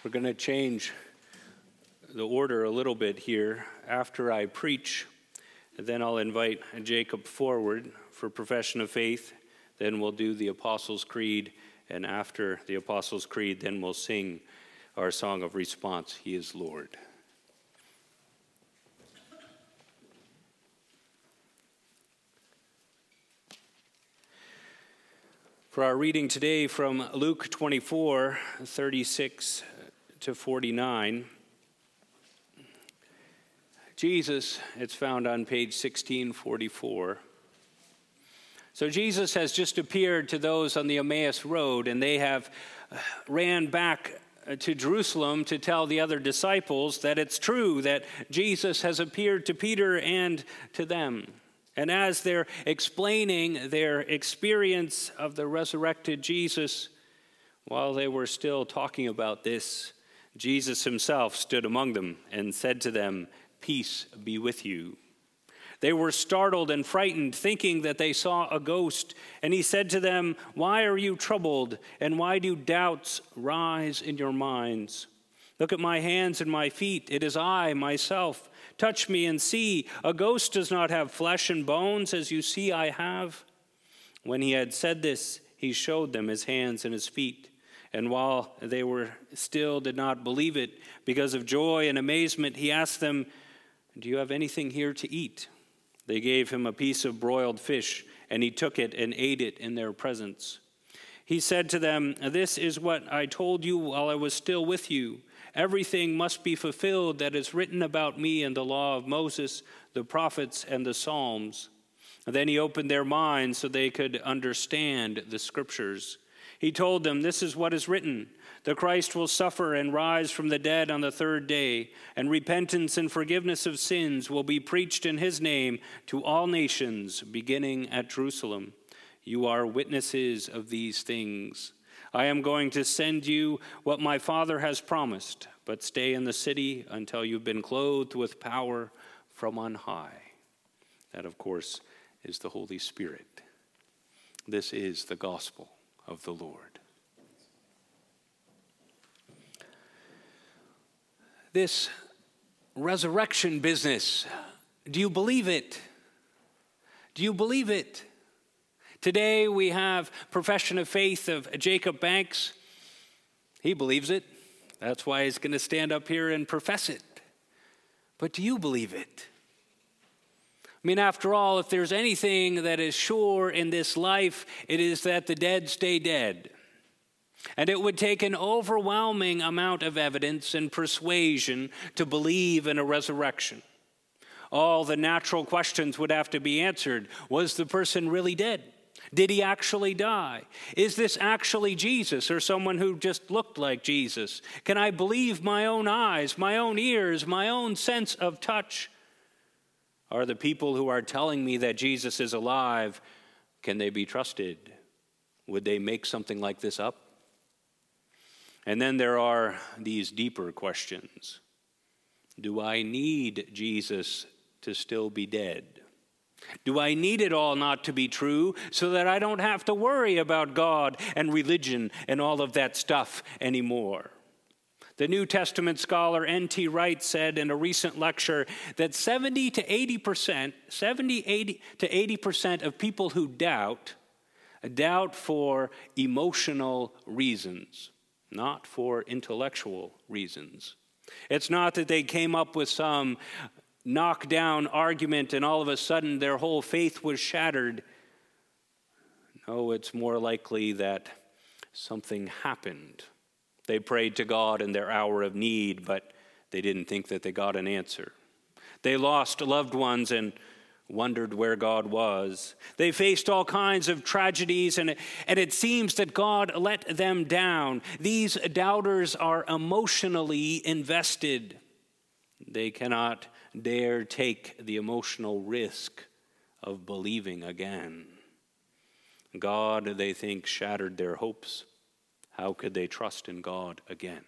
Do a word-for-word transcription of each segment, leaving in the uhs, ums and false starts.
We're going to change the order a little bit here. After I preach, then I'll invite Jacob forward for profession of faith. Then we'll do the Apostles' Creed. And after the Apostles' Creed, then we'll sing our song of response, He is Lord. For our reading today from Luke twenty-four, thirty-six to forty-nine, Jesus, it's found on page sixteen forty-four. So Jesus has just appeared to those on the Emmaus Road, and they have ran back to Jerusalem to tell the other disciples that it's true that Jesus has appeared to Peter and to them. And as they're explaining their experience of the resurrected Jesus, while they were still talking about this, Jesus himself stood among them and said to them, "Peace be with you." They were startled and frightened, thinking that they saw a ghost. And he said to them, "Why are you troubled, and why do doubts rise in your minds? Look at my hands and my feet. It is I, myself. Touch me and see. A ghost does not have flesh and bones, as you see I have." When he had said this, he showed them his hands and his feet. And while they were still did not believe it, because of joy and amazement, he asked them, "Do you have anything here to eat?" They gave him a piece of broiled fish, and he took it and ate it in their presence. He said to them, "This is what I told you while I was still with you. Everything must be fulfilled that is written about me in the law of Moses, the prophets, and the Psalms." And then he opened their minds so they could understand the scriptures. He told them, "This is what is written. The Christ will suffer and rise from the dead on the third day, and repentance and forgiveness of sins will be preached in his name to all nations, beginning at Jerusalem. You are witnesses of these things. I am going to send you what my Father has promised, but stay in the city until you've been clothed with power from on high." That, of course, is the Holy Spirit. This is the gospel of the Lord. This resurrection business, do you believe it? Do you believe it? Today we have profession of faith of Jacob Banks. He believes it. That's why he's going to stand up here and profess it. But do you believe it? I mean, after all, if there's anything that is sure in this life, it is that the dead stay dead. And it would take an overwhelming amount of evidence and persuasion to believe in a resurrection. All the natural questions would have to be answered. Was the person really dead? Did he actually die? Is this actually Jesus or someone who just looked like Jesus? Can I believe my own eyes, my own ears, my own sense of touch? Are the people who are telling me that Jesus is alive, can they be trusted? Would they make something like this up? And then there are these deeper questions. Do I need Jesus to still be dead? Do I need it all not to be true so that I don't have to worry about God and religion and all of that stuff anymore? The New Testament scholar N T Wright said in a recent lecture that seventy to eighty percent, seventy to eighty percent of people who doubt, doubt for emotional reasons, not for intellectual reasons. It's not that they came up with some knockdown argument and all of a sudden their whole faith was shattered. No, it's more likely that something happened. They prayed to God in their hour of need, but they didn't think that they got an answer. They lost loved ones and wondered where God was. They faced all kinds of tragedies, and, and it seems that God let them down. These doubters are emotionally invested. They cannot dare take the emotional risk of believing again. God, they think, shattered their hopes. How could they trust in God again?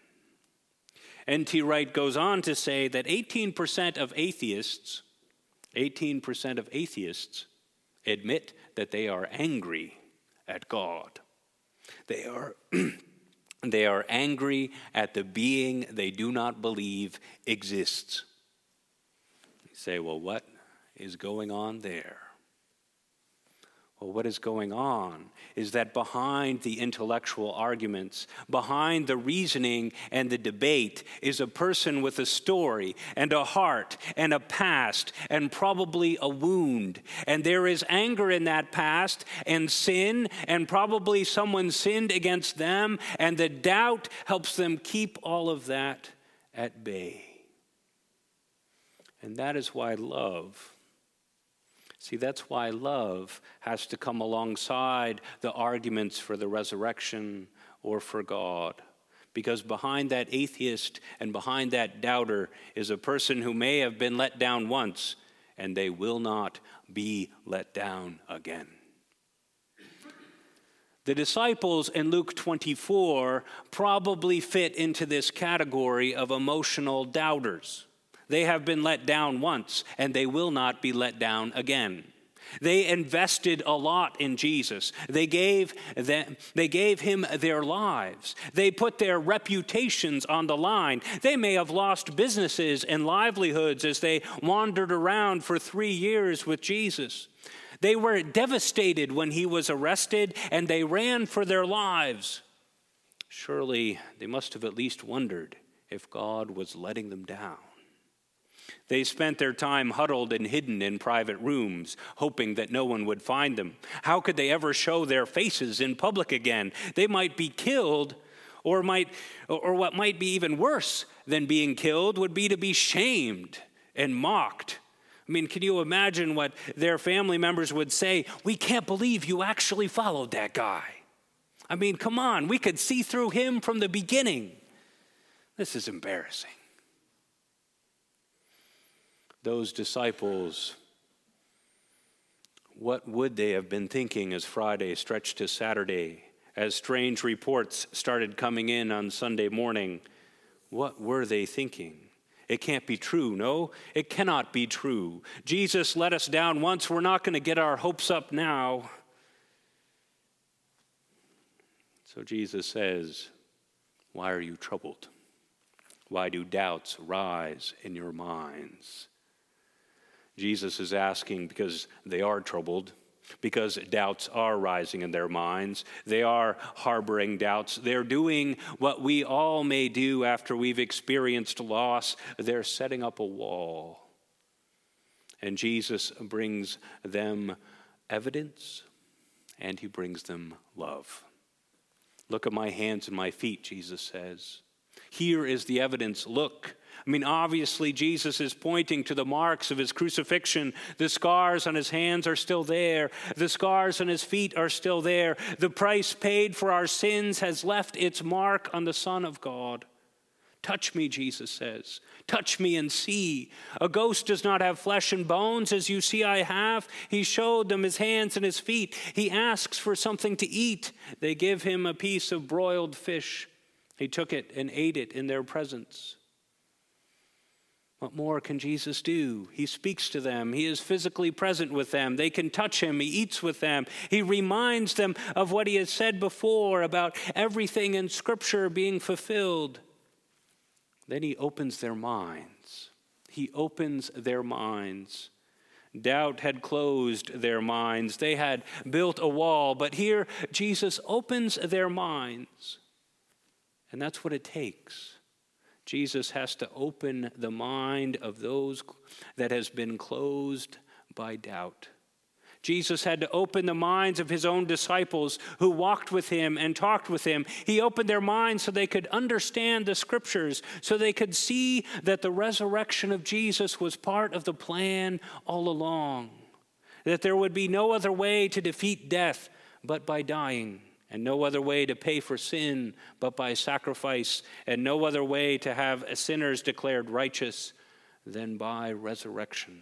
N T Wright goes on to say that eighteen percent of atheists, eighteen percent of atheists admit that they are angry at God. They are They are angry at the being they do not believe exists. You say, well, what is going on there? Well, what is going on is that behind the intellectual arguments, behind the reasoning and the debate, is a person with a story and a heart and a past and probably a wound. And there is anger in that past and sin, and probably someone sinned against them, and the doubt helps them keep all of that at bay. And that is why love See, that's why love has to come alongside the arguments for the resurrection or for God. Because behind that atheist and behind that doubter is a person who may have been let down once, and they will not be let down again. The disciples in Luke twenty-four probably fit into this category of emotional doubters. They have been let down once, and they will not be let down again. They invested a lot in Jesus. They gave them, they gave him their lives. They put their reputations on the line. They may have lost businesses and livelihoods as they wandered around for three years with Jesus. They were devastated when he was arrested, and they ran for their lives. Surely they must have at least wondered if God was letting them down. They spent their time huddled and hidden in private rooms, hoping that no one would find them. How could they ever show their faces in public again? They might be killed, or might, or what might be even worse than being killed would be to be shamed and mocked. I mean, can you imagine what their family members would say? We can't believe you actually followed that guy. I mean, come on, we could see through him from the beginning. This is embarrassing. Those disciples, what would they have been thinking as Friday stretched to Saturday, as strange reports started coming in on Sunday morning? What were they thinking? It can't be true. No, it cannot be true. Jesus let us down once. We're not going to get our hopes up now. So Jesus says, why are you troubled? Why do doubts rise in your minds? Jesus is asking because they are troubled, because doubts are rising in their minds. They are harboring doubts. They're doing what we all may do after we've experienced loss. They're setting up a wall. And Jesus brings them evidence, and he brings them love. Look at my hands and my feet, Jesus says. Here is the evidence. Look. I mean, obviously, Jesus is pointing to the marks of his crucifixion. The scars on his hands are still there. The scars on his feet are still there. The price paid for our sins has left its mark on the Son of God. Touch me, Jesus says. Touch me and see. A ghost does not have flesh and bones, as you see I have. He showed them his hands and his feet. He asks for something to eat. They give him a piece of broiled fish. He took it and ate it in their presence. What more can Jesus do? He speaks to them. He is physically present with them. They can touch him. He eats with them. He reminds them of what he has said before about everything in Scripture being fulfilled. Then he opens their minds. He opens their minds. Doubt had closed their minds. They had built a wall, but here Jesus opens their minds. And that's what it takes. Jesus has to open the mind of those that has been closed by doubt. Jesus had to open the minds of his own disciples who walked with him and talked with him. He opened their minds so they could understand the Scriptures, so they could see that the resurrection of Jesus was part of the plan all along, that there would be no other way to defeat death but by dying, and no other way to pay for sin but by sacrifice, and no other way to have sinners declared righteous than by resurrection.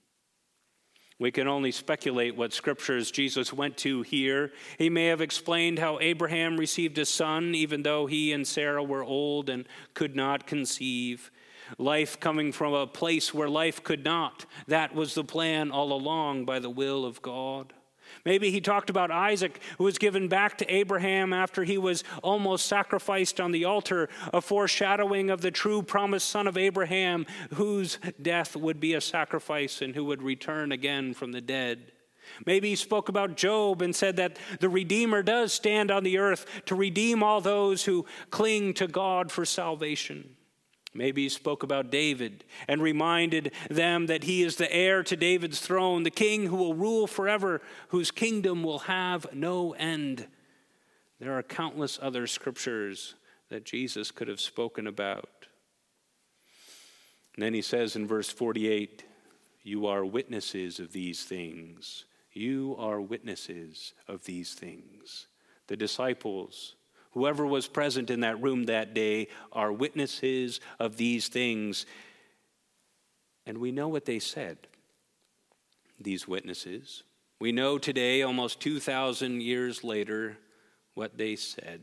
We can only speculate what scriptures Jesus went to here. He may have explained how Abraham received a son, even though he and Sarah were old and could not conceive. Life coming from a place where life could not. That was the plan all along by the will of God. Maybe he talked about Isaac, who was given back to Abraham after he was almost sacrificed on the altar, a foreshadowing of the true promised son of Abraham, whose death would be a sacrifice and who would return again from the dead. Maybe he spoke about Job and said that the Redeemer does stand on the earth to redeem all those who cling to God for salvation. Maybe he spoke about David and reminded them that he is the heir to David's throne, the king who will rule forever, whose kingdom will have no end. There are countless other scriptures that Jesus could have spoken about. And then he says in verse forty-eight, "You are witnesses of these things." You are witnesses of these things. The disciples, whoever was present in that room that day, are witnesses of these things. And we know what they said, these witnesses. We know today, almost two thousand years later, what they said.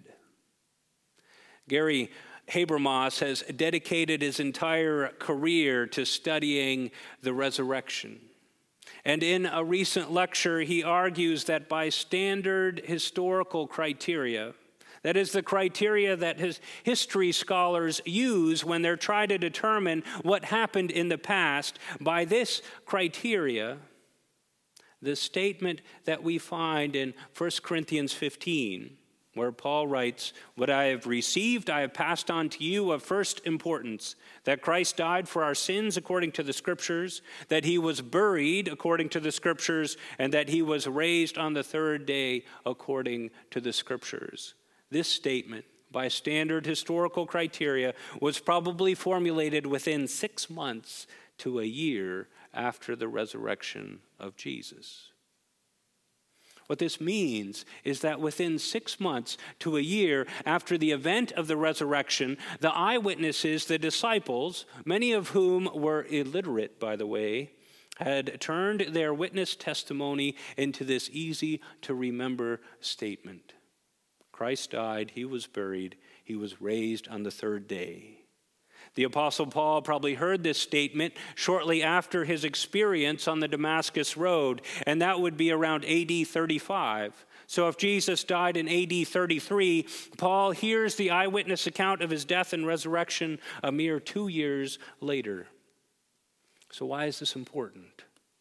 Gary Habermas has dedicated his entire career to studying the resurrection. And in a recent lecture, he argues that by standard historical criteria, that is the criteria that his history scholars use when they're trying to determine what happened in the past, by this criteria, the statement that we find in First Corinthians fifteen, where Paul writes, "What I have received, I have passed on to you of first importance, that Christ died for our sins according to the Scriptures, that he was buried according to the Scriptures, and that he was raised on the third day according to the Scriptures." This statement, by standard historical criteria, was probably formulated within six months to a year after the resurrection of Jesus. What this means is that within six months to a year after the event of the resurrection, the eyewitnesses, the disciples, many of whom were illiterate, by the way, had turned their witness testimony into this easy-to-remember statement. Christ died, he was buried, he was raised on the third day. The Apostle Paul probably heard this statement shortly after his experience on the Damascus Road, and that would be around A D thirty-five. So if Jesus died in A D thirty-three, Paul hears the eyewitness account of his death and resurrection a mere two years later. So why is this important?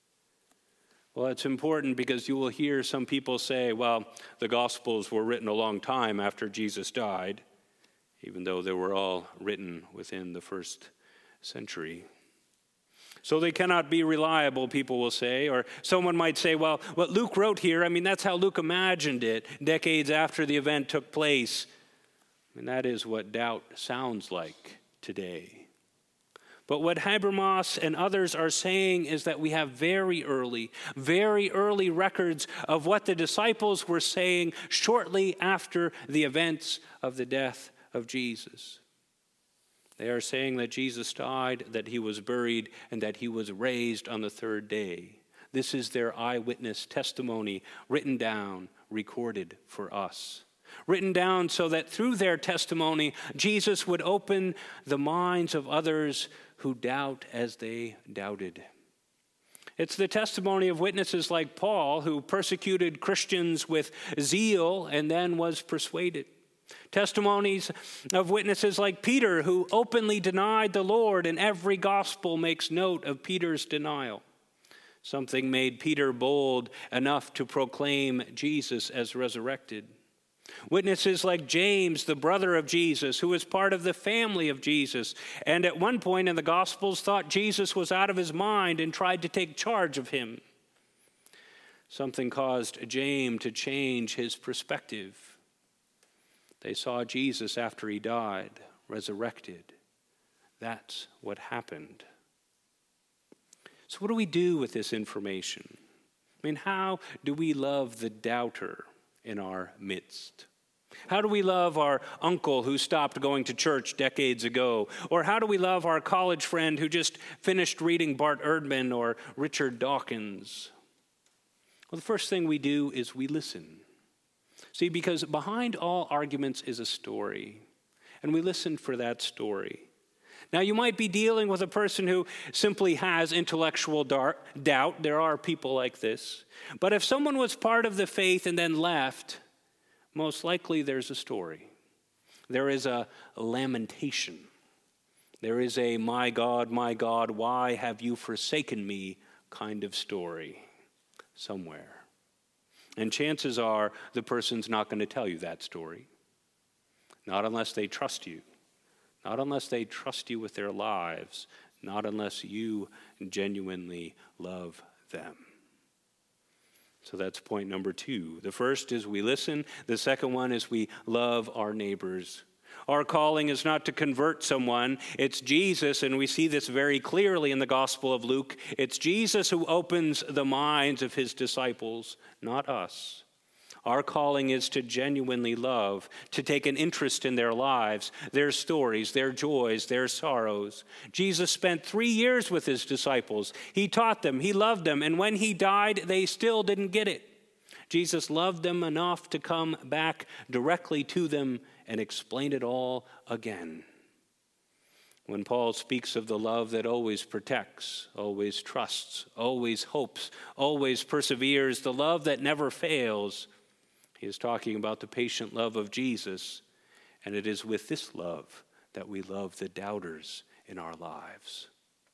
Well, it's important because you will hear some people say, well, the Gospels were written a long time after Jesus died, even though they were all written within the first century. So they cannot be reliable, people will say. Or someone might say, well, what Luke wrote here, I mean, that's how Luke imagined it decades after the event took place. And that is what doubt sounds like today. But what Habermas and others are saying is that we have very early, very early records of what the disciples were saying shortly after the events of the death of Jesus. They are saying that Jesus died, that he was buried, and that he was raised on the third day. This is their eyewitness testimony written down, recorded for us. Written down so that through their testimony, Jesus would open the minds of others who doubt as they doubted. It's the testimony of witnesses like Paul, who persecuted Christians with zeal and then was persuaded. Testimonies of witnesses like Peter, who openly denied the Lord, and every gospel makes note of Peter's denial. Something made Peter bold enough to proclaim Jesus as resurrected. Witnesses like James, the brother of Jesus, who was part of the family of Jesus, and at one point in the Gospels thought Jesus was out of his mind and tried to take charge of him. Something caused James to change his perspective. They saw Jesus after he died, resurrected. That's what happened. So what do we do with this information? I mean, how do we love the doubter in our midst? How do we love our uncle who stopped going to church decades ago? Or how do we love our college friend who just finished reading Bart Ehrman or Richard Dawkins? Well, the first thing we do is we listen. See, because behind all arguments is a story, and we listen for that story. Now, you might be dealing with a person who simply has intellectual dar- doubt. There are people like this. But if someone was part of the faith and then left, most likely there's a story. There is a lamentation. There is a, my God, my God, why have you forsaken me kind of story somewhere. And chances are the person's not going to tell you that story. Not unless they trust you. Not unless they trust you with their lives. Not unless you genuinely love them. So that's point number two. The first is we listen. The second one is we love our neighbors. Our calling is not to convert someone. It's Jesus, and we see this very clearly in the Gospel of Luke. It's Jesus who opens the minds of his disciples, not us. Our calling is to genuinely love, to take an interest in their lives, their stories, their joys, their sorrows. Jesus spent three years with his disciples. He taught them, he loved them, and when he died, they still didn't get it. Jesus loved them enough to come back directly to them and explain it all again. When Paul speaks of the love that always protects, always trusts, always hopes, always perseveres, the love that never fails, he is talking about the patient love of Jesus, and it is with this love that we love the doubters in our lives.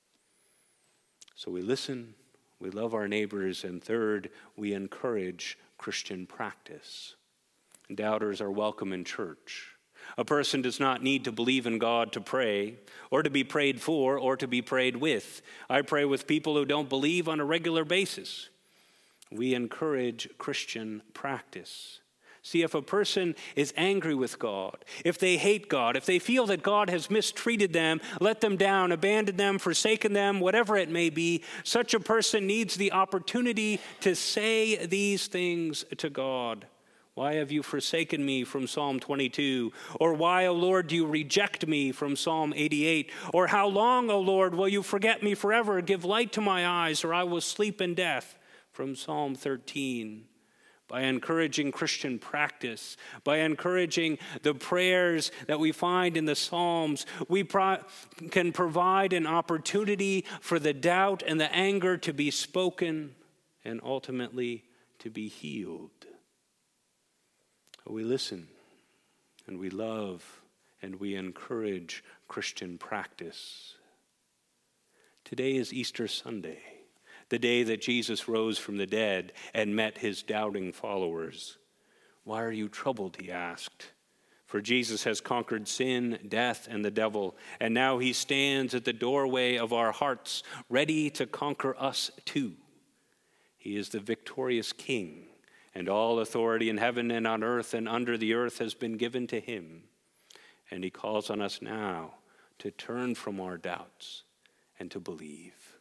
So we listen, we love our neighbors, and third, we encourage Christian practice. Doubters are welcome in church. A person does not need to believe in God to pray, or to be prayed for, or to be prayed with. I pray with people who don't believe on a regular basis. We encourage Christian practice. See, if a person is angry with God, if they hate God, if they feel that God has mistreated them, let them down, abandoned them, forsaken them, whatever it may be, such a person needs the opportunity to say these things to God. Why have you forsaken me from Psalm twenty-two? Or why, O Lord, do you reject me from Psalm eighty-eight? Or how long, O Lord, will you forget me forever? Give light to my eyes, or I will sleep in death. From Psalm thirteen. By encouraging Christian practice, by encouraging the prayers that we find in the Psalms, we pro- can provide an opportunity for the doubt and the anger to be spoken and ultimately to be healed. We listen and we love and we encourage Christian practice. Today is Easter Sunday, the day that Jesus rose from the dead and met his doubting followers. Why are you troubled, he asked. For Jesus has conquered sin, death, and the devil, and now he stands at the doorway of our hearts, ready to conquer us too. He is the victorious King, and all authority in heaven and on earth and under the earth has been given to him. And he calls on us now to turn from our doubts and to believe.